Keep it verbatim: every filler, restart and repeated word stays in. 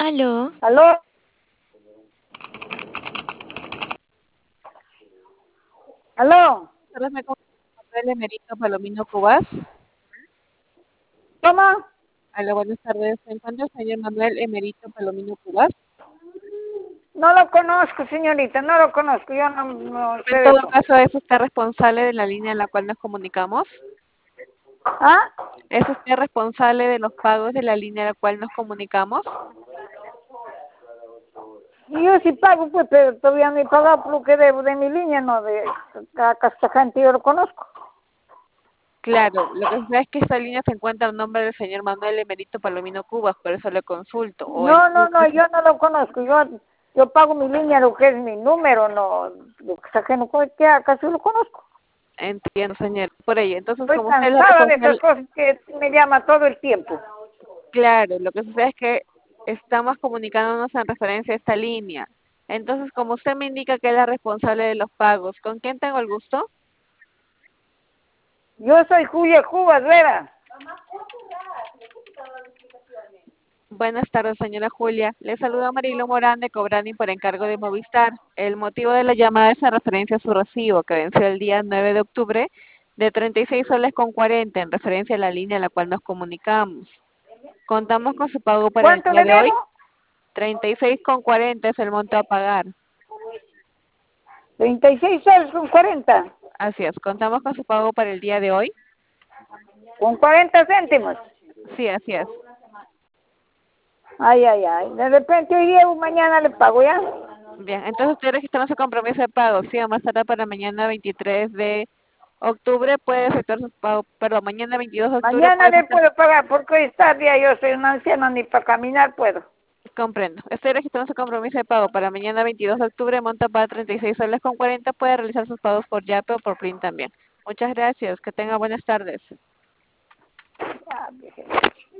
Aló. ¿Aló? ¿Aló? Tardes, me comunico con Manuel Emerito Palomino Cubas. ¿Cómo? Aló, buenas tardes. ¿Se encuentra el señor Manuel Emerito Palomino Cubas? No lo conozco, señorita, no lo conozco. Yo no, no sé En de todo eso. caso, ¿es usted responsable de la línea en la cual nos comunicamos? ¿Ah? ¿Es usted responsable de los pagos de la línea en la cual nos comunicamos? Y yo sí pago, pues, pero todavía no he pagado por lo que debo de mi línea, no de a esta gente yo lo conozco. Claro, lo que sucede es que esta línea se encuentra a nombre del señor Manuel Emerito Palomino Cubas, por eso le consulto. O en No, no, todo no, caso, yo no lo conozco. Yo yo pago mi línea, lo que es mi número, no. Lo que saqué, no, ¿qué acaso lo conozco? entiendo, señor, por ello. Entonces, Estoy como usted es la cansada de esas responsable, cosas que me llama todo el tiempo. claro, lo que sucede es que estamos comunicándonos en referencia a esta línea. Entonces, como usted me indica que es la responsable de los pagos, ¿con quién tengo el gusto? Yo soy Julia Cubas, Vera. Buenas tardes, señora Julia. Le saluda Marilo Morán de Cobrani por encargo de Movistar. El motivo de la llamada es en referencia a su recibo que venció el día nueve de octubre de treinta y seis soles con cuarenta en referencia a la línea a la cual nos comunicamos. Contamos con su pago para el ¿Cuánto día le de hoy. debo? treinta y seis con cuarenta es el monto a pagar. treinta y seis soles con cuarenta. Así es, contamos con su pago para el día de hoy. Con cuarenta céntimos. Sí, así es. Ay, ay, ay. De repente hoy día o mañana le pago, ¿ya? Bien, entonces usted registró su compromiso de pago. Sí, a más tarde para mañana veintitrés de octubre puede efectuar su pago. Perdón, mañana veintidós de octubre Mañana puede le efectuar. puedo pagar porque hoy está día, yo soy una anciana, ni para caminar puedo. Comprendo. Estoy registrando su compromiso de pago para mañana veintidós de octubre. Monta para treinta y seis soles con cuarenta. Puede realizar sus pagos por Yape o por Plin también. Muchas gracias. Que tenga buenas tardes. Ya,